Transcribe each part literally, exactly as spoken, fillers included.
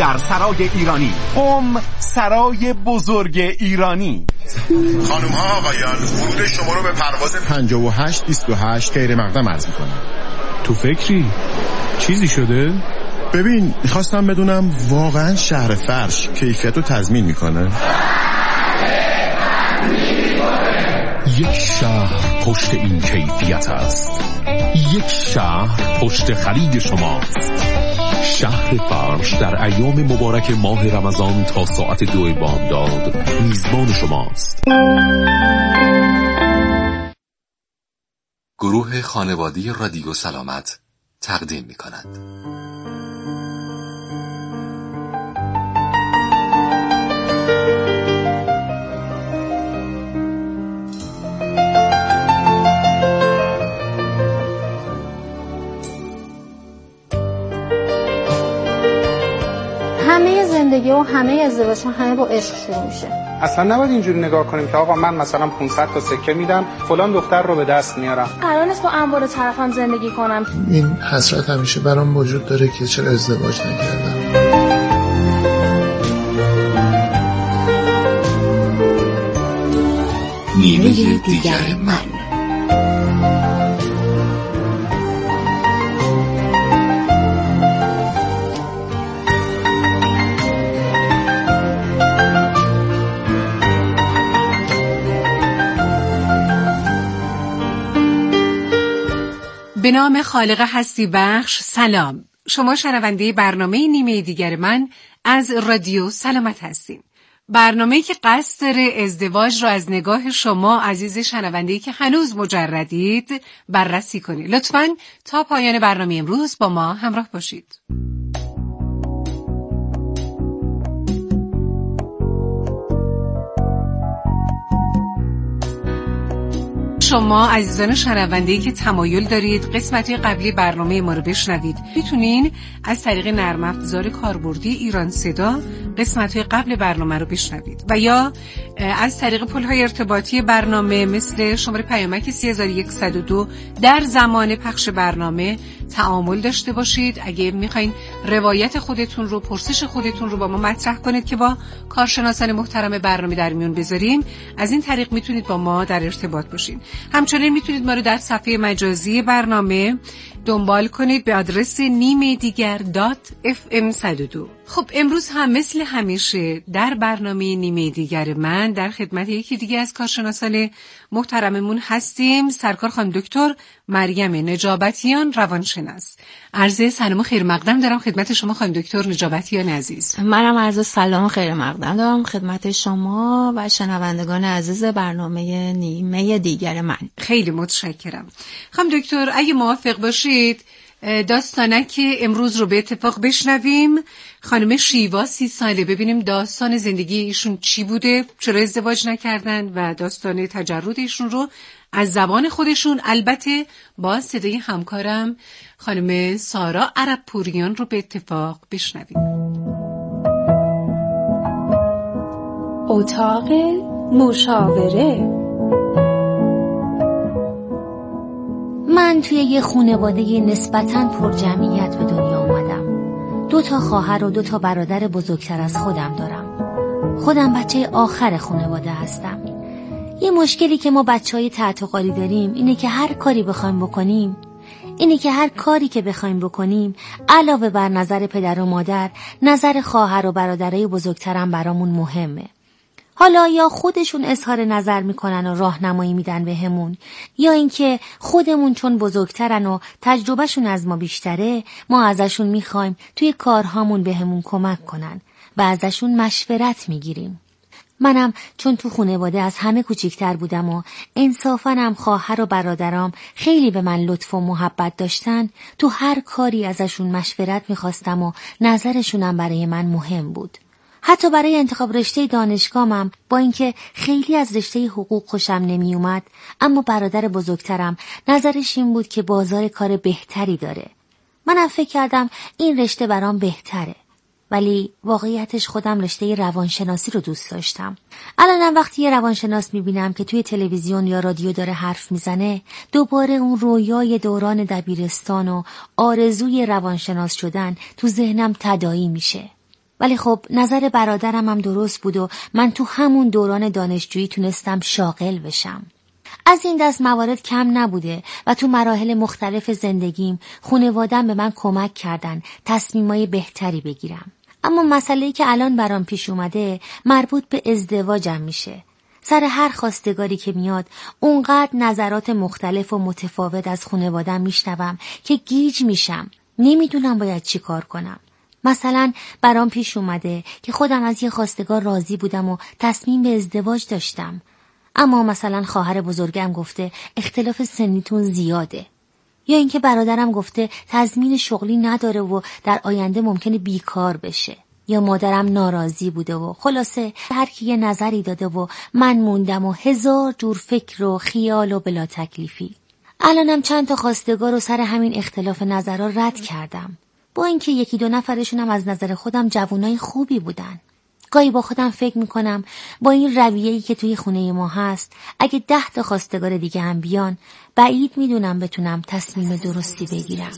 در سرای ایرانی. ام سرای بزرگ ایرانی. خانم ها آقایان، ورود شما رو به پرواز پنجاه و هشت بیست و هشت غیر مقدم عرض می‌کنم. تو فکری؟ چیزی شده؟ ببین میخواستم بدونم واقعا شهر فرش کیفیت رو تضمین میکنه؟ یک شهر پشت این کیفیت است. یک شهر پشت خرید شماست. شهر فرش در ایام مبارک ماه رمضان تا ساعت دو بامداد میزبان شماست. گروه خانوادی رادیو سلامت تقدیم می کند. همه زندگی و همه ازدواج همه با عشق شروع میشه. اصلا نباید اینجوری نگاه کنیم که آقا من مثلا پانصد تا سکه میدم فلان دختر رو به دست میارم. قرار نیست با انبار طرفم زندگی کنم. این حسرت همیشه برام وجود داره که چرا ازدواج نکردم. نیمه دیگر من. به نام خالق هستی بخش. سلام، شما شنونده برنامه نیمه دیگر من از رادیو سلامت هستیم. برنامه‌ای که قصد داره ازدواج رو از نگاه شما عزیز شنونده‌ای که هنوز مجردید بررسی کنید. لطفاً تا پایان برنامه امروز با ما همراه باشید. شما عزیزان شنونده‌ای که تمایل دارید قسمت‌های قبلی برنامه ما رو بشنوید، میتونین از طریق نرم افزار کاربردی ایران صدا قسمت‌های قبل برنامه رو بشنوید و یا از طریق پل‌های ارتباطی برنامه مثل شماره پیامک سه هزار و صد و دو در زمان پخش برنامه تعامل داشته باشید. اگه میخواین روایت خودتون رو، پرسش خودتون رو با ما مطرح کنید که با کارشناسان محترم برنامه در میون بذاریم، از این طریق میتونید با ما در ارتباط باشید. همچنین میتونید ما رو در صفحه مجازی برنامه دنبال کنید به آدرس نیمه دیگر دات اف ام صد و دو. خب امروز هم مثل همیشه در برنامه نیمه دیگر من در خدمت یکی دیگه از کارشناسان محترممون هستیم، سرکار خانم دکتر مریم نجابتیان، روانشناس. عرض سلام و خیر مقدم دارم خدمت شما خانم دکتر نجابتیان عزیز. منم عرض سلام و خیر مقدم دارم خدمت شما و شنوندگان عزیز برنامه نیمه دیگر من. خیلی متشکرم. خانم دکتر اگه موافق باشید داستانک امروز رو به اتفاق بشنویم. خانم شیوا سی ساله، ببینیم داستان زندگی ایشون چی بوده، چرا ازدواج نکردن و داستان تجرد ایشون رو از زبان خودشون، البته با صدای همکارم خانم سارا عرب پوریان رو به اتفاق بشنویم. اتاق مشاوره. من توی یه خانواده نسبتاً پر جمعیت به دنیا اومدم. دو تا خواهر و دو تا برادر بزرگتر از خودم دارم. خودم بچه آخر خانواده هستم. یه مشکلی که ما بچهای تحت و قالی داریم اینه که هر کاری بخوایم بکنیم اینه که هر کاری که بخوایم بکنیم علاوه بر نظر پدر و مادر، نظر خواهر و برادرای بزرگترم برامون مهمه. حالا یا خودشون اظهار نظر میکنن و راهنمایی میدن بهمون، یا اینکه خودمون چون بزرگترن و تجربهشون از ما بیشتره، ما ازشون میخوایم توی کارهامون بهمون کمک کنن و ازشون مشورت میگیریم. منم چون تو خانواده از همه کوچیکتر بودم و انصافاً هم خواهر و برادرام خیلی به من لطف و محبت داشتن، تو هر کاری ازشون مشورت میخواستم و نظرشونم برای من مهم بود. حتی برای انتخاب رشته دانشگاهم، با اینکه خیلی از رشته حقوق خوشم نمی اومد، اما برادر بزرگترم نظرش این بود که بازار کار بهتری داره. منم فکر کردم این رشته برام بهتره، ولی واقعیتش خودم رشته روانشناسی رو دوست داشتم. الانم وقتی یه روانشناس میبینم که توی تلویزیون یا رادیو داره حرف میزنه، دوباره اون رویای دوران دبیرستان و آرزوی روانشناس شدن تو ذهنم تداعی میشه. ولی خب نظر برادرم هم درست بود و من تو همون دوران دانشجویی تونستم شاغل بشم. از این دست موارد کم نبوده و تو مراحل مختلف زندگیم خانواده‌ام به من کمک کردن تصمیمای بهتری بگیرم. اما مسئله‌ای که الان برام پیش اومده مربوط به ازدواجم میشه. سر هر خواستگاری که میاد اونقدر نظرات مختلف و متفاوت از خانواده‌ام میشنوم که گیج میشم. نمیدونم باید چی کار کنم. مثلا برام پیش اومده که خودم از یه خواستگار راضی بودم و تصمیم به ازدواج داشتم، اما مثلا خواهر بزرگم گفته اختلاف سنیتون زیاده، یا اینکه برادرم گفته تضمین شغلی نداره و در آینده ممکنه بیکار بشه، یا مادرم ناراضی بوده و خلاصه هر کی یه نظری داده و من موندم و هزار جور فکر و خیال و بلا تکلیفی. الانم چند تا خواستگار رو سر همین اختلاف نظرها رد کردم، با اینکه یکی دو نفرشونم از نظر خودم جوانای خوبی بودن. گاهی با خودم فکر میکنم با این رویه‌ای که توی خونه ما هست اگه ده تا خواستگار دیگه هم بیان بعید میدونم بتونم تصمیم درستی بگیرم.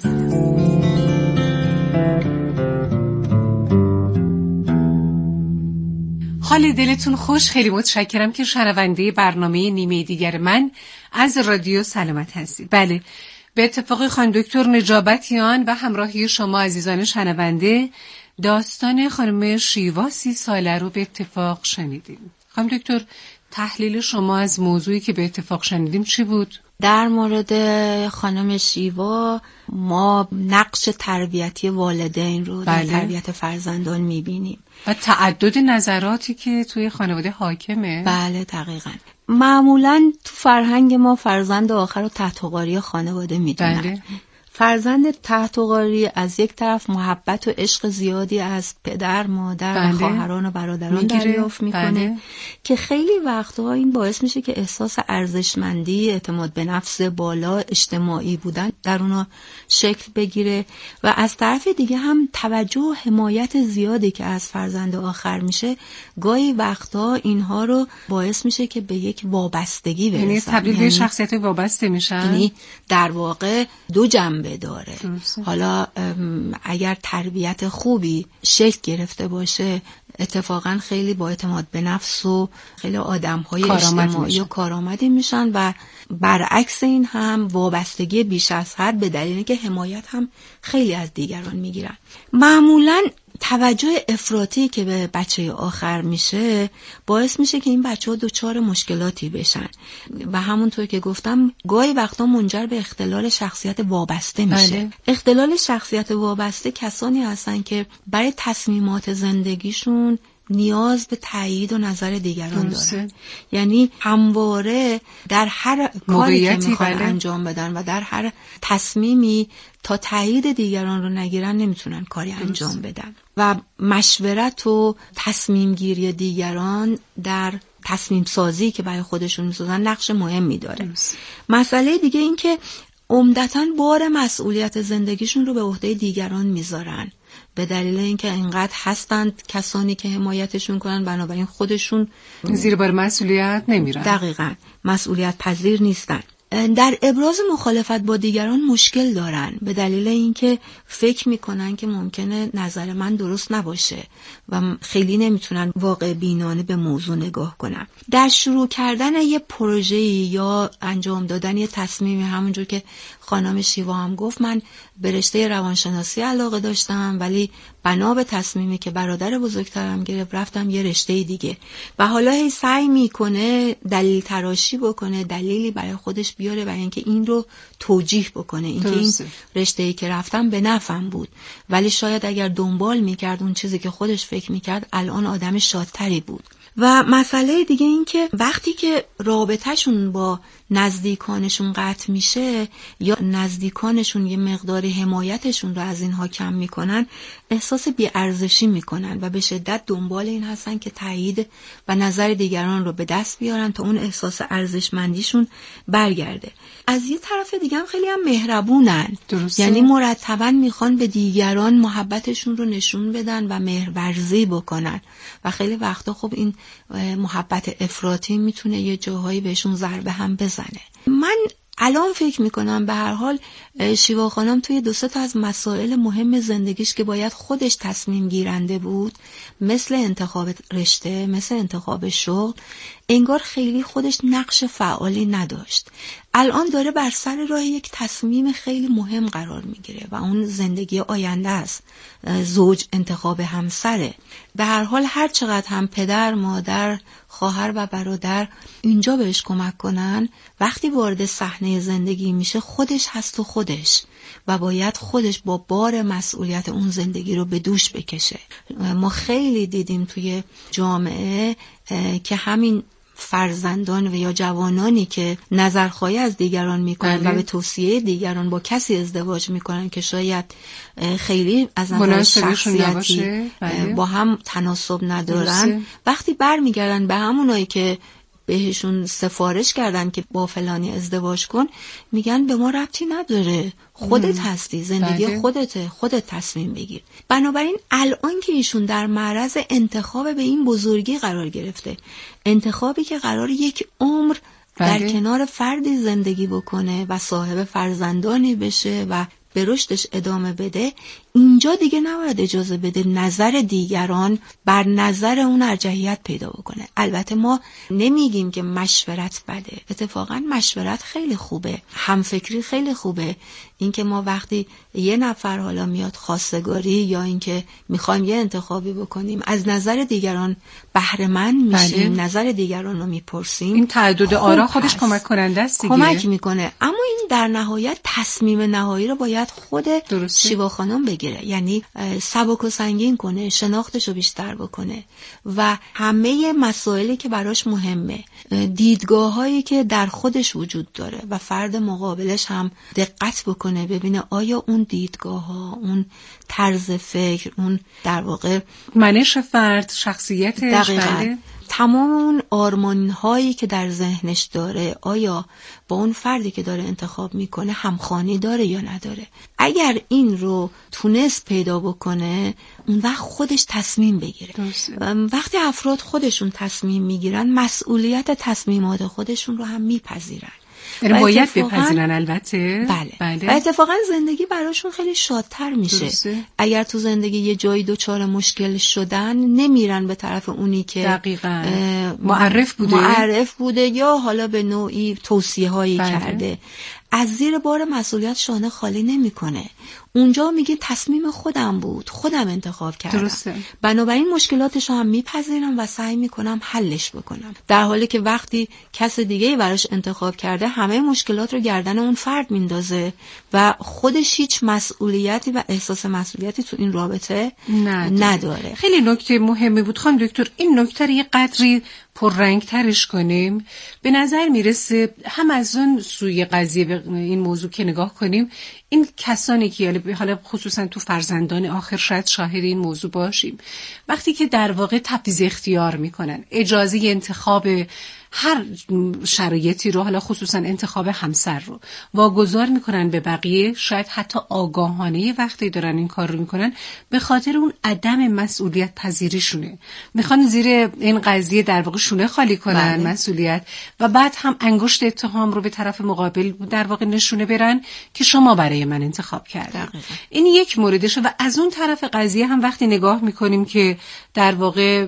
حال دلتون خوش. خیلی متشکرم که شنونده برنامه نیمه دیگر من از رادیو سلامت هستید. بله، به اتفاق خانم دکتر نجابتیان و همراهی شما عزیزان شنونده داستان خانم شیوا سی ساله رو به اتفاق شنیدیم. خانم دکتر، تحلیل شما از موضوعی که به اتفاق شنیدیم چی بود؟ در مورد خانم شیوا ما نقش تربیتی والدین رو بله. در تربیت فرزندان میبینیم و تعدد نظراتی که توی خانواده حاکمه. بله دقیقاً. معمولاً تو فرهنگ ما فرزند آخر رو تحت‌وقاری خانواده میدونن. بله. فرزند تحت‌وقاری از یک طرف محبت و عشق زیادی از پدر، مادر بله. و خواهران و برادران دریافت میکنه بله. که خیلی وقتها این باعث میشه که احساس ارزشمندی، اعتماد به نفس بالا، اجتماعی بودن در اونا شکل بگیره و از طرف دیگه هم توجه و حمایت زیادی که از فرزند آخر میشه گاهی وقتها اینها رو باعث میشه که به یک وابستگی برسن. یعنی تبدیل به شخصیت وابسته میشن. یعنی در واقع دو جنبه داره. درسته. حالا اگر تربیت خوبی شکل گرفته باشه اتفاقا خیلی با اعتماد به نفس و خیلی آدم‌های اجتماعی و کارآمدی میشن و برعکس این هم وابستگی بیش از حد به دلیل که حمایت هم خیلی از دیگران میگیرن. معمولاً توجه افراطی که به بچه آخر میشه باعث میشه که این بچه ها دچار مشکلاتی بشن و همونطور که گفتم گاهی وقتا منجر به اختلال شخصیت وابسته میشه. بله. اختلال شخصیت وابسته کسانی هستن که برای تصمیمات زندگیشون نیاز به تایید و نظر دیگران دارن. یعنی همواره در هر کاری که میخوان بله. انجام بدن و در هر تصمیمی تا تایید دیگران رو نگیرن نمیتونن کاری درست. انجام بدن و مشورت و تصمیم گیری دیگران در تصمیم سازی که برای خودشون میسازن نقش مهمی داره. درست. مسئله دیگه این که عمدتاً بار مسئولیت زندگیشون رو به عهده دیگران میذارن به دلیل اینکه اینقدر هستند کسانی که حمایتشون کنن بنابراین خودشون زیر بار مسئولیت نمیرن. دقیقاً مسئولیت پذیر نیستن. در ابراز مخالفت با دیگران مشکل دارن به دلیل اینکه فکر میکنن که ممکنه نظر من درست نباشه و خیلی نمیتونن واقع بینانه به موضوع نگاه کنن. در شروع کردن یه پروژه یا انجام دادن یه تصمیمی همونجور که خانم شیوا هم گفت من به رشته روانشناسی علاقه داشتم ولی بنا به تصمیمی که برادر بزرگترم گرفت رفتم یه رشته دیگه و حالا هی سعی میکنه دلیل تراشی بکنه دلیلی برای خودش بیاره برای اینکه این رو توجیه بکنه اینکه این رشته‌ای که رفتم به نفعم بود ولی شاید اگر دنبال میکرد اون چیزی که خودش فکر میکرد الان آدم شادتری بود. و مسئله دیگه این که وقتی که رابطهشون با نزدیکانشون قطع میشه یا نزدیکانشون یه مقدار حمایتشون رو از اینها کم میکنن احساس بی‌ارزشی میکنن و به شدت دنبال این هستن که تایید و نظر دیگران رو به دست بیارن تا اون احساس ارزشمندیشون برگرده. از یه طرف دیگه هم خیلی هم مهربونن. درسته. یعنی مرتباً میخوان به دیگران محبتشون رو نشون بدن و مهرورزی بکنن و خیلی وقتا خب این محبت افراطی میتونه یه جاهایی بهشون ضربه هم بزنه. من الان فکر میکنم به هر حال شیوا خانم توی دو سه تا از مسائل مهم زندگیش که باید خودش تصمیم گیرنده بود، مثل انتخاب رشته، مثل انتخاب شغل، انگار خیلی خودش نقش فعالی نداشت. الان داره بر سر راه یک تصمیم خیلی مهم قرار میگیره و اون زندگی آینده است. زوج، انتخاب همسره. به هر حال هر چقدر هم پدر، مادر، خواهر و برادر اینجا بهش کمک کنن، وقتی وارد صحنه زندگی میشه خودش هست و خودش و باید خودش با بار مسئولیت اون زندگی رو به دوش بکشه. ما خیلی دیدیم توی جامعه که همین فرزندان و یا جوانانی که نظرخواهی از دیگران میکنن بله. و به توصیه دیگران با کسی ازدواج میکنن که شاید خیلی از نظر شخصیتی بله. با هم تناسب ندارن درسته. وقتی برمیگردن به همونایی که بهشون سفارش کردن که با فلانی ازدواج کن، میگن به ما ربطی نداره، خودت هستی، زندگی بله. خودته، خودت تصمیم بگیر. بنابراین الان که ایشون در معرض انتخاب به این بزرگی قرار گرفته، انتخابی که قرار یک عمر بله. در کنار فردی زندگی بکنه و صاحب فرزندانی بشه و به رشدش ادامه بده، اینجا دیگه نباید اجازه بده نظر دیگران بر نظر اون ارجحیت پیدا بکنه. البته ما نمیگیم که مشورت بده، اتفاقا مشورت خیلی خوبه، همفکری خیلی خوبه. اینکه ما وقتی یه نفر حالا میاد خواستگاری یا اینکه میخوایم یه انتخابی بکنیم، از نظر دیگران بهره مند میشیم، بله. نظر دیگران رو میپرسیم، این تعدد آرا خودش کمک کننده است دیگه، کمک میکنه. اما این در نهایت تصمیم نهایی رو باید خود شیوا خانم بگیره، یعنی سبک و سنگین کنه، شناختش رو بیشتر بکنه و همه مسائلی که براش مهمه، دیدگاه هایی که در خودش وجود داره و فرد مقابلش هم دقت بکنه ببینه آیا اون دیدگاه ها، اون طرز فکر، اون در واقع منش فرد، شخصیتش، دقیقاً تمام اون آرمان هایی که در ذهنش داره آیا با اون فردی که داره انتخاب میکنه همخوانی داره یا نداره. اگر این رو تونست پیدا بکنه، اون وقت خودش تصمیم بگیره. وقتی افراد خودشون تصمیم میگیرن، مسئولیت تصمیمات خودشون رو هم میپذیرن. یعنی باید بپذیرن البته. بله. بله. و اتفاقا زندگی براشون خیلی شادتر میشه. درسته. اگر تو زندگی یه جایی دوچار مشکل شدن، نمیرن به طرف اونی که دقیقاً معرف بوده معرف بوده یا حالا به نوعی توصیه هایی بله. کرده. از زیر بار مسئولیت شانه خالی نمیکنه. اونجا میگه تصمیم خودم بود، خودم انتخاب کردم. درسته. بنابراین مشکلاتش رو هم میپذیرم و سعی میکنم حلش بکنم، در حالی که وقتی کس دیگه‌ای براش انتخاب کرده، همه مشکلات رو گردن اون فرد میندازه و خودش هیچ مسئولیتی و احساس مسئولیتی تو این رابطه نداره. نداره. خیلی نکته مهمی بود خانم دکتر. این نکته رو یه قدری پررنگ ترش کنیم. به نظر میرسه هم از اون سوی قضیه به این موضوع که نگاه کنیم، این کسانی که حالا خصوصا تو فرزندان آخر شاید شاهد این موضوع باشیم، وقتی که در واقع تبعیض اختیار میکنن، اجازه انتخاب هر شرایطی رو، حالا خصوصا انتخاب همسر رو واگذار میکنن به بقیه، شاید حتی آگاهانه وقتی دارن این کار رو میکنن به خاطر اون عدم مسئولیت پذیریشونه، میخوان زیر این قضیه در واقع شونه خالی کنن بله. مسئولیت، و بعد هم انگشت اتهام رو به طرف مقابل در واقع نشونه برن که شما برای من انتخاب کردن. این یک موردشه. و از اون طرف قضیه هم وقتی نگاه میکنیم که در واقع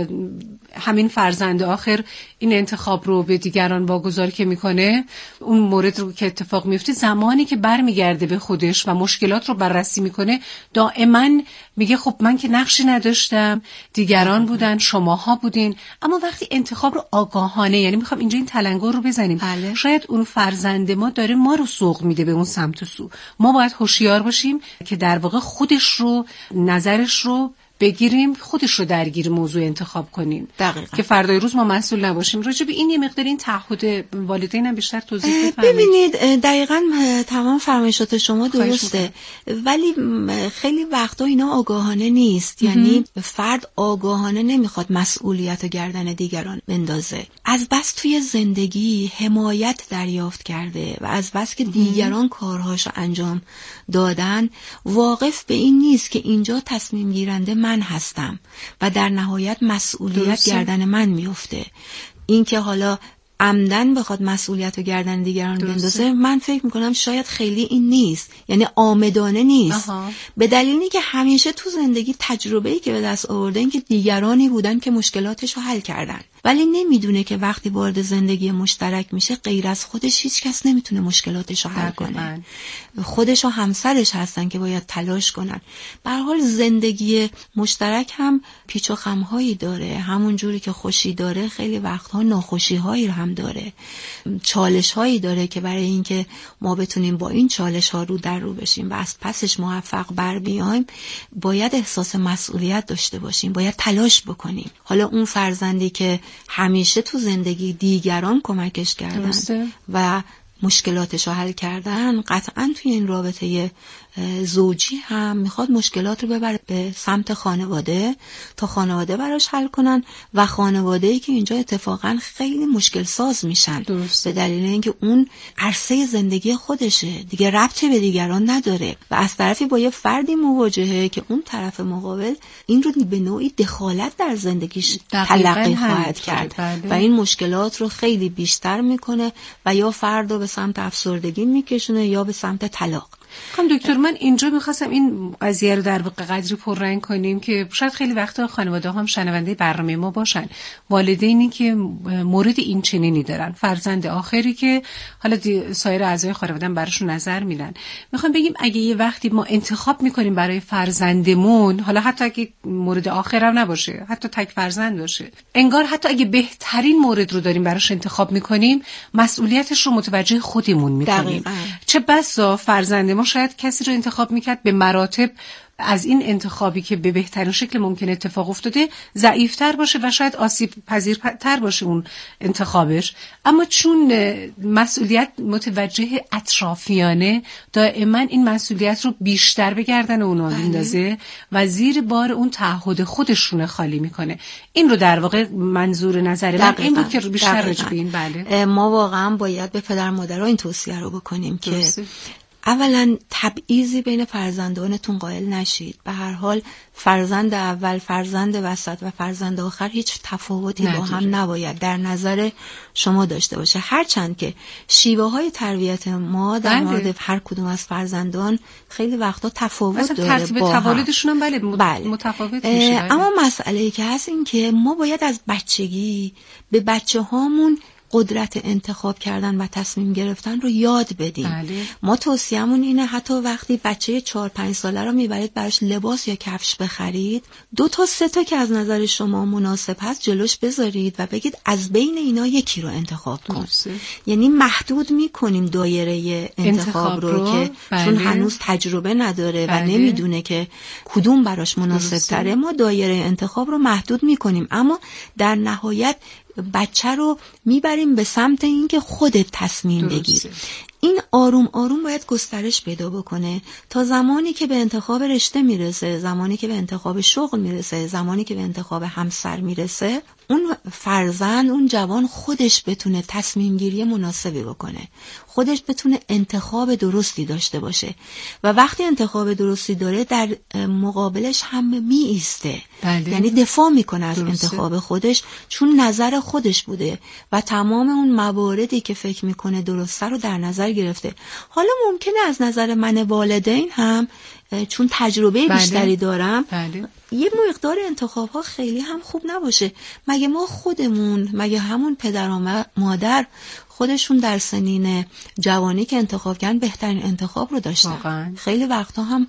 همین فرزند آخر این انتخاب رو به دیگران واگذار که میکنه، اون مورد رو که اتفاق میفته، زمانی که برمیگرده به خودش و مشکلات رو بررسی میکنه، دائما میگه خب من که نقشی نداشتم، دیگران بودن، شماها بودین. اما وقتی انتخاب رو آگاهانه، یعنی میخوام اینجا این تلنگر رو بزنیم بله. شاید اون فرزند ما داره ما رو سوق میده به اون سمت و سو. ما باید هوشیار باشیم که در واقع خودش رو، نظرش رو بگیریم، خودش رو درگیر موضوع انتخاب کنیم. دقیقاً. که فردای روز ما مسئول نباشیم. راجع به این یه مقدار این تعهد والدین هم بیشتر توضیح بفرمایید. ببینید دقیقاً تمام فرمایشات شما درسته، ولی خیلی وقتا اینا آگاهانه نیست. یعنی فرد آگاهانه نمیخواد مسئولیت گردن دیگران بندازه. از بس توی زندگی حمایت دریافت کرده و از بس که دیگران کارهاشو انجام دادن، واقف به این نیست که اینجا تصمیم گیرنده من هستم و در نهایت مسئولیت درسته. گردن من میفته. این که حالا عمدن بخواد مسئولیت رو گردن دیگران بندازه، من فکر میکنم شاید خیلی این نیست، یعنی عامدانه نیست. آها. به دلیلی که همیشه تو زندگی تجربه‌ای که به دست آورده این که دیگرانی بودن که مشکلاتش رو حل کردن، ولی نمیدونه که وقتی وارد زندگی مشترک میشه غیر از خودش هیچ کس نمیتونه مشکلاتش رو حل کنه. خودش و همسرش هستن که باید تلاش کنن. به هر حال زندگی مشترک هم پیچ و خم‌هایی داره، همون جوری که خوشی داره خیلی وقتها ناخوشی‌هایی هم داره، چالش‌هایی داره که برای اینکه ما بتونیم با این چالش‌ها رو در رو بشیم و از پسش موفق بر بیایم باید احساس مسئولیت داشته باشیم، باید تلاش بکنیم. حالا اون فرزندی که همیشه تو زندگی دیگران کمکش کردن درسته. و مشکلاتش رو حل کردن، قطعاً توی این رابطه زوجی هم میخواد مشکلات رو ببره به سمت خانواده تا خانواده براش حل کنن و خانواده‌ای که اینجا اتفاقاً خیلی مشکل ساز میشن درسته. به دلیل اینکه اون عرصه زندگی خودشه، دیگه ربطی به دیگران نداره و از طرفی با یه فردی مواجهه که اون طرف مقابل این رو به نوعی دخالت در زندگیش تلقی خواهد کرد بله. و این مشکلات رو خیلی بیشتر میکنه و یا فرد رو به سمت افسردگی میکشونه یا به سمت طلاق. خانم دکتر، من اینجا میخواستم این قضیه رو در واقع قدری پررنگ کنیم که شاید خیلی وقتا خانواده هم شنونده برنامه ما باشن، والدینی که مورد این چنینی دارن، فرزند آخری که حالا سایر اعضای خانواده هم براشون نظر میدن. میخوام بگیم اگه یه وقتی ما انتخاب میکنیم برای فرزندمون، حالا حتی اگه مورد آخر هم نباشه، حتی تک فرزند باشه، انگار حتی اگه بهترین مورد رو داریم براش انتخاب میکنیم، مسئولیتش رو متوجه خودمون میکنیم. چه بسا فرزند شاید کسی رو انتخاب میکرد به مراتب از این انتخابی که به بهترین شکل ممکن اتفاق افتاده ضعیفتر باشه و شاید آسیب پذیرتر باشه اون انتخابش، اما چون مسئولیت متوجه اطرافیانه، دائما این مسئولیت رو بیشتر به گردن اونا میندازه و زیر بار اون تعهد خودشونه خالی میکنه. این رو در واقع منظور نظر من این بود که بیشتر راجع به این بله ما واقعا باید به پدر مادرها این توصیه رو بکنیم که اولا تبعیضی بین فرزندانتون قائل نشید. به هر حال فرزند اول، فرزند وسط و فرزند آخر هیچ تفاوتی با هم نباید در نظر شما داشته باشه، هرچند که شیوه های تربیت ما در بله. مورد هر کدوم از فرزندان خیلی وقتا تفاوت داره، ترتیب تولدشون هم بله, بله. متفاوت میشه. بله. اما مسئله که هست این که ما باید از بچگی به بچه هامون قدرت انتخاب کردن و تصمیم گرفتن رو یاد بدیم. بله. ما توصیه‌مون اینه حتی وقتی بچه چهار پنج ساله رو میبرید براش لباس یا کفش بخرید، دو تا سه تا که از نظر شما مناسب هست جلوش بذارید و بگید از بین اینا یکی رو انتخاب کن. درسته. یعنی محدود میکنیم دایره انتخاب, انتخاب رو, رو که بله. چون هنوز تجربه نداره بله. و نمیدونه که کدوم براش مناسب تره، ما دایره انتخاب رو محدود میکنیم، اما در نهایت بچه رو میبریم به سمت این که خودت تصمیم بگیر. این آروم آروم باید گسترش پیدا بکنه تا زمانی که به انتخاب رشته میرسه، زمانی که به انتخاب شغل میرسه، زمانی که به انتخاب همسر میرسه، اون فرزند، اون جوان خودش بتونه تصمیم گیری مناسبی بکنه، خودش بتونه انتخاب درستی داشته باشه و وقتی انتخاب درستی داره در مقابلش هم می ایسته. بله. یعنی دفاع میکنه از درسته. انتخاب خودش، چون نظر خودش بوده و تمام اون مواردی که فکر میکنه درسته رو در نظر گرفته. حالا ممکنه از نظر من والدین هم چون تجربه بله. بیشتری دارم بله. یه مقدار انتخاب ها خیلی هم خوب نباشه. مگه ما خودمون، مگه همون پدر و مادر خودشون در سنین جوانی که انتخاب کردن بهترین انتخاب رو داشتن؟ واقعا. خیلی وقتا هم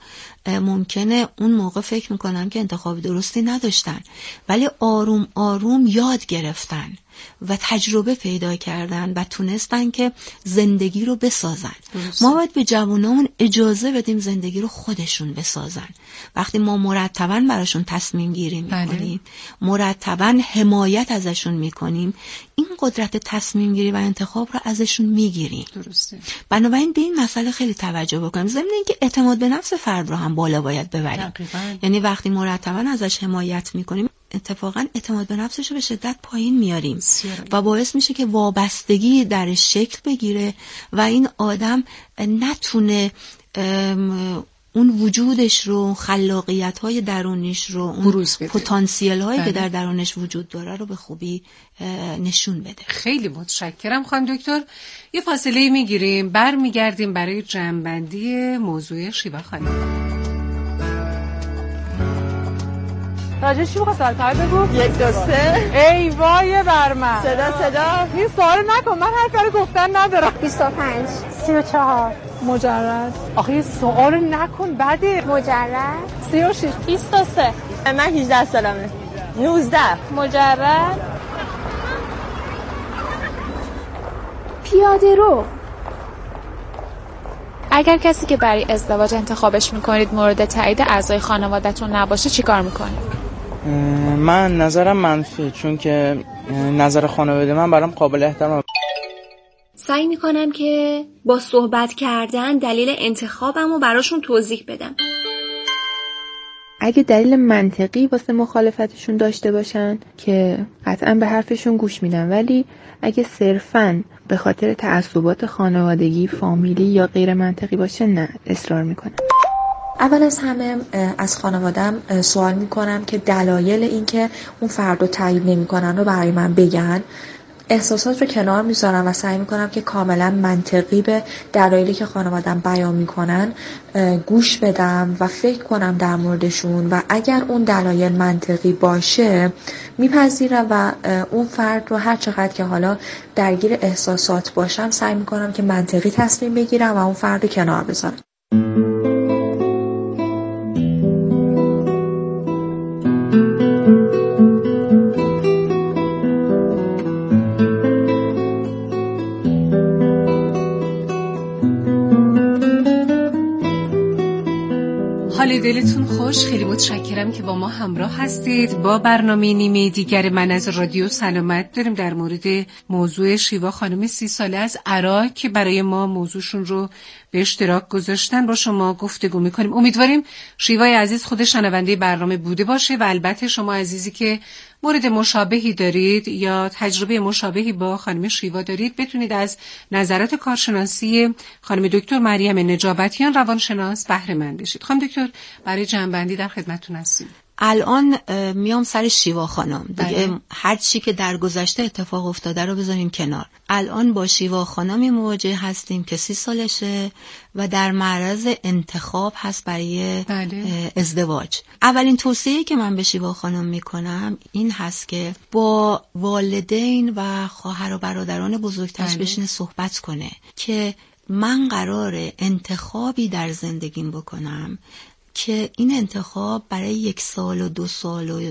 ممکنه اون موقع فکر میکنم که انتخاب درستی نداشتن، ولی آروم آروم یاد گرفتن و تجربه پیدا کردن و تونستن که زندگی رو بسازن. درسته. ما باید به جوانامون اجازه بدیم زندگی رو خودشون بسازن. وقتی ما مرتباً براشون تصمیم گیری میکنیم، مرتباً حمایت ازشون میکنیم، این قدرت تصمیم گیری و انتخاب رو ازشون میگیریم. درسته. بنابراین به این مسئله خیلی توجه بکنیم، ضمن اینکه اعتماد به نفس فرد رو هم بالا باید ببریم. دقیقاً. یعنی وقتی مرتباً ازش حمایت میکنیم، اتفاقا اعتماد به نفسش رو به شدت پایین میاریم و باعث میشه که وابستگی درش شکل بگیره و این آدم نتونه اون وجودش رو، خلاقیت های درونیش رو، اون پتانسیل هایی بله. که در درونش وجود داره رو به خوبی نشون بده. خیلی متشکرم خانم دکتر. یه فاصله میگیریم، برمیگردیم برای جمع‌بندی موضوع شیوا خانم. راجع چی بخواه سالتر بگو؟ یک دو سه ای وای بر من صدا صدا این سوال نکن، من هر کاری گفتن ندارم. بیست و پنج سی و چهار مجرد. آخه این سوال نکن بده. مجرد سی و شیش بیست و سه من هجده سالمه. نوزده مجرد. پیاده رو. اگر کسی که برای ازدواج انتخابش میکنید مورد تایید اعضای خانواده‌تون نباشه چیکار میکنید؟ من نظرم منفی، چون که نظر خانواده من برام قابل احترام. سعی میکنم که با صحبت کردن دلیل انتخابم رو براشون توضیح بدم. اگه دلیل منطقی واسه مخالفتشون داشته باشن که قطعا به حرفشون گوش میدن، ولی اگه صرفاً به خاطر تعصبات خانوادگی، فامیلی یا غیر منطقی باشه نه، اصرار میکنم. اول از همه از خانوادم سوال میکنم که دلایل این که اون فرد رو تایید نمیکنن رو برای من بگن. احساسات رو کنار میذارم و سعی میکنم که کاملا منطقی به دلایلی که خانوادم بیان میکنن گوش بدم و فکر کنم در موردشون و اگر اون دلایل منطقی باشه میپذیرم و اون فرد رو هر چقدر که حالا درگیر احساسات باشم سعی میکنم که منطقی تصمیم بگیرم و اون فرد رو کنار بذارم. حال دلتون خوش، خیلی متشکرم که با ما همراه هستید. با برنامه نیمه دیگر من از رادیو سلامت داریم در مورد موضوع شیوا خانم سی ساله از عراق که برای ما موضوعشون رو به اشتراک گذاشتن با شما گفتگو میکنیم. امیدواریم شیوای عزیز خود شنونده برنامه بوده باشه و البته شما عزیزی که مورد مشابهی دارید یا تجربه مشابهی با خانم شیوا دارید بتونید از نظرات کارشناسی خانم دکتر مریم نجابتیان روانشناس بهره مند بشید. خانم دکتر برای جمع‌بندی در خدمتتون هستیم. الان میام سر شیوا خانم دیگه، هر چی که در گذشته اتفاق افتاده رو بذاریم کنار. الان با شیوا خانمی مواجه هستیم که سی سالشه و در معرض انتخاب هست برای بله. ازدواج. اولین توصیه‌ای که من به شیوا خانم میکنم این هست که با والدین و خواهر و برادران بزرگترش بله. بشینه صحبت کنه که من قراره انتخابی در زندگیم بکنم که این انتخاب برای یک سال و دو سال و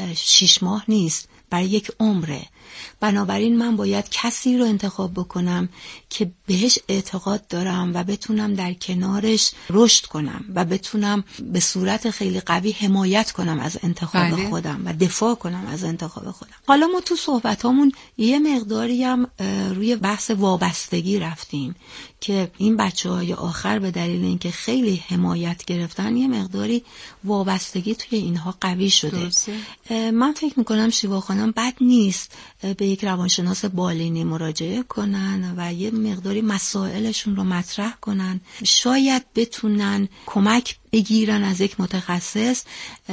شیش ماه نیست، برای یک عمره. بنابراین من باید کسی رو انتخاب بکنم که بهش اعتقاد دارم و بتونم در کنارش رشد کنم و بتونم به صورت خیلی قوی حمایت کنم از انتخاب بله. خودم و دفاع کنم از انتخاب خودم. حالا ما تو صحبتامون یه مقداری هم روی بحث وابستگی رفتیم که این بچه‌های آخر به دلیل اینکه خیلی حمایت گرفتن یه مقداری وابستگی توی اینها قوی شده. درسته. من فکر میکنم شیوا خانم بد نیست به یک روانشناس بالینی مراجعه کنن و یه مقداری مسائلشون رو مطرح کنن، شاید بتونن کمک بگیرن از یک متخصص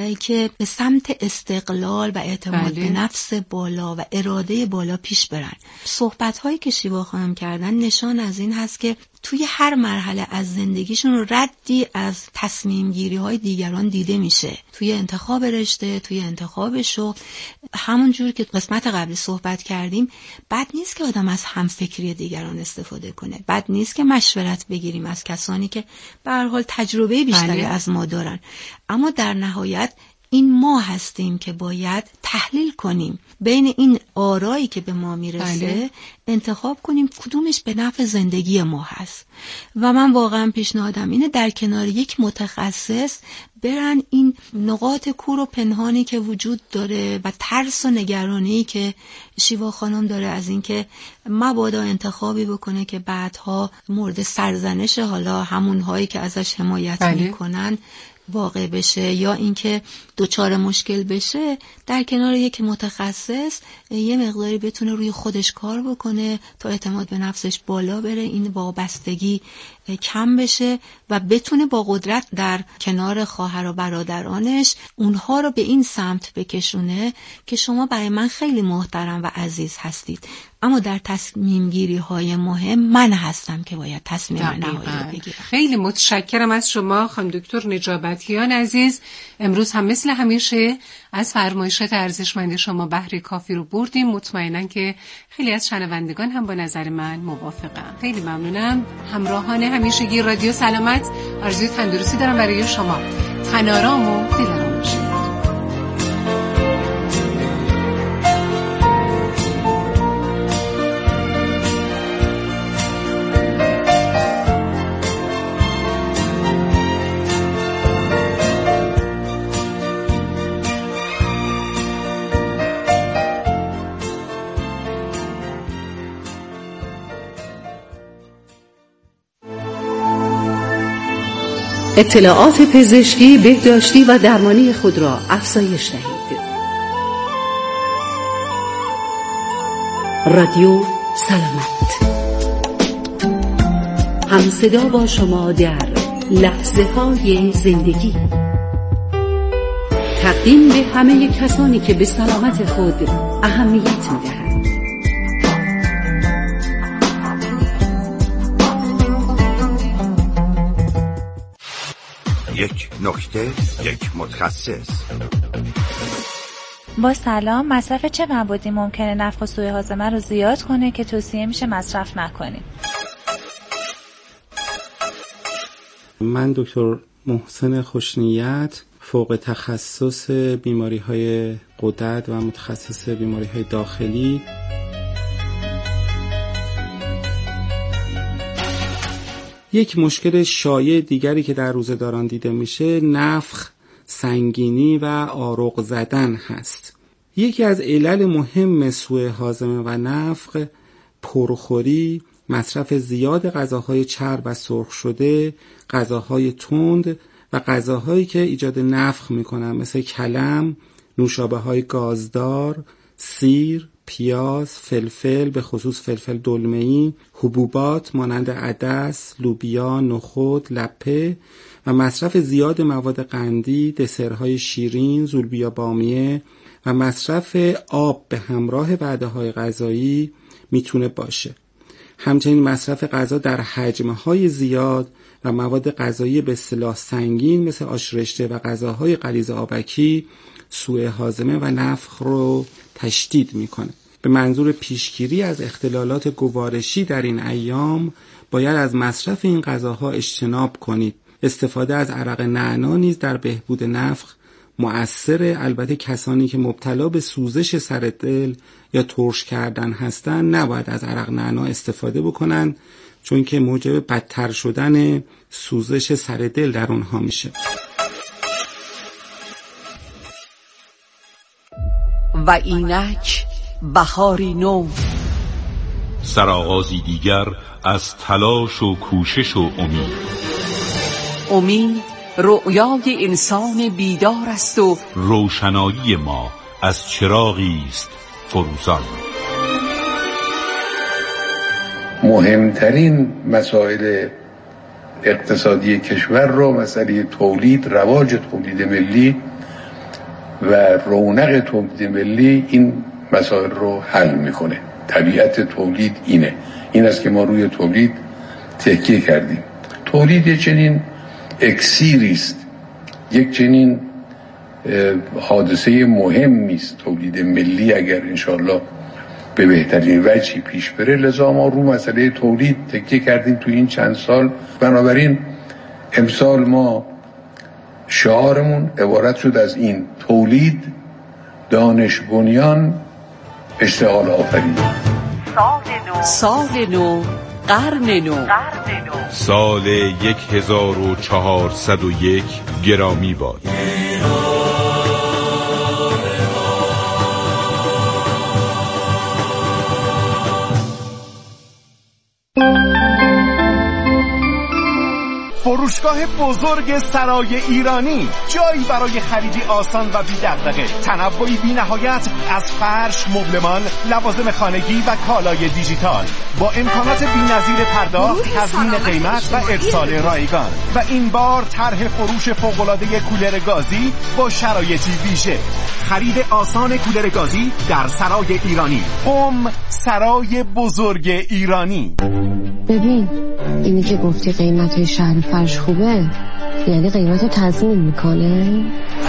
که به سمت استقلال و اعتماد بله. به نفس بالا و اراده بالا پیش برن. صحبت‌هایی که شیوا خانم کردن نشان از این هست که توی هر مرحله از زندگیشون ردی از تصمیم گیری های دیگران دیده میشه، توی انتخاب رشته، توی انتخاب شغل. همون جور که قسمت قبلی صحبت کردیم، بد نیست که آدم از همفکری دیگران استفاده کنه، بد نیست که مشورت بگیریم از کسانی که به هر حال تجربه بیشتری از ما دارن، اما در نهایت این ما هستیم که باید تحلیل کنیم بین این آرایی که به ما میرسه بله. انتخاب کنیم کدومش به نفع زندگی ما هست. و من واقعا پیشنهادم اینه در کنار یک متخصص برن این نقاط کور و پنهانی که وجود داره و ترس و نگرانی که شیوا خانم داره از اینکه مبادا انتخابی بکنه که بعدها مورد سرزنش حالا همونهایی که ازش حمایت بله. میکنن واقع بشه، یا اینکه دوچار مشکل بشه، در کنار یک متخصص یه مقداری بتونه روی خودش کار بکنه تا اعتماد به نفسش بالا بره، این وابستگی کم بشه و بتونه با قدرت در کنار خواهر و برادرانش اونها رو به این سمت بکشونه که شما برای من خیلی محترم و عزیز هستید، اما در تصمیم گیری های مهم من هستم که باید تصمیم نهایی بگیرم. خیلی متشکرم از شما خانم دکتر نجابتیان عزیز. امروز هم مثل همیشه از فرمایشات ارزشمند شما بهره کافی رو بردیم. مطمئنم که خیلی از شنوندگان هم با نظر من موافقم. خیلی ممنونم. همراهان همیشگی رادیو سلامت، آرزوی تندرستی دارم برای شما. تن‌آرام و دل‌آرام باشید. اطلاعات پزشکی، بهداشتی و درمانی خود را افزایش دهید. رادیو سلامت، همصدا با شما در لحظه های زندگی. تقدیم به همه کسانی که به سلامت خود اهمیت می‌دهند. یک نکته، یک متخصص. با سلام، مصرف چه موادی ممکنه نفخ و سوء هاضمه رو زیاد کنه که توصیه میشه مصرف نکنیم؟ من دکتر محسن خوشنیت، فوق تخصص بیماری‌های غدد و متخصص بیماری‌های داخلی. یک مشکل شایع دیگری که در روزه‌داران دیده میشه نفخ، سنگینی و آروغ زدن هست. یکی از علل مهم سوء هاضمه و نفخ پرخوری، مصرف زیاد غذاهای چرب و سرخ شده، غذاهای تند و غذاهایی که ایجاد نفخ میکنن مثل کلم، نوشابه‌های گازدار، سیر، پیاز، فلفل، به خصوص فلفل دلمه‌ای، حبوبات مانند عدس، لوبیا، نخود، لپه و مصرف زیاد مواد قندی، دسرهای شیرین، زولبیا بامیه و مصرف آب به همراه وعده‌های غذایی میتونه باشه. همچنین مصرف غذا در حجم‌های زیاد و مواد غذایی به اصطلاح سنگین مثل آش رشته و غذاهای غلیظ آبکی سوء هاضمه و نفخ رو تشدید میکنه. به منظور پیشگیری از اختلالات گوارشی در این ایام باید از مصرف این غذاها اجتناب کنید. استفاده از عرق نعنا نیز در بهبود نفخ مؤثره. البته کسانی که مبتلا به سوزش سر دل یا ترش کردن هستند نباید از عرق نعنا استفاده بکنن، چون که موجب بدتر شدن سوزش سر دل در اونها میشه. و اینک بهاری نو، سرآغازی دیگر از تلاش و کوشش و امید. امید رؤیای انسان بیدار است و روشنایی ما از چراغی است فروزان. مهمترین مسائل اقتصادی کشور رو مسئله تولید، رواج تولید ملی و رونق تولید ملی این مسائل رو حل میکنه. طبیعت تولید اینه، این است که ما روی تولید تکیه کردیم. تولید یک چنین اکسیری است، یک چنین حادثه مهمی است تولید ملی، اگر انشالله به بهترین وجهی پیش بره. لذا ما رو مسئله تولید تکیه کردیم تو این چند سال. بنابراین امسال ما شعارمون عبارت شد از این: تولید، دانش بنیان، اشتغال آفرین. سال نو، قرن نو، سال یک هزار و چهارصد و یک گرامی باد. فروشگاه بزرگ سرای ایرانی، جایی برای خریدی آسان و بی دغدغه. تنوعی بی نهایت از فرش، مبلمان، لوازم خانگی و کالای دیجیتال با امکانات بی‌نظیر پرداخت، تضمین قیمت و ارسال رایگان. و این بار طرح فروش فوق‌العاده کولر گازی با شرایطی ویژه. خرید آسان کولر گازی در سرای ایرانی. ام سرای بزرگ ایرانی. ببین اینی که گفتی قیمت شهر فرش خوبه، یعنی قیمت رو تضمین میکنه؟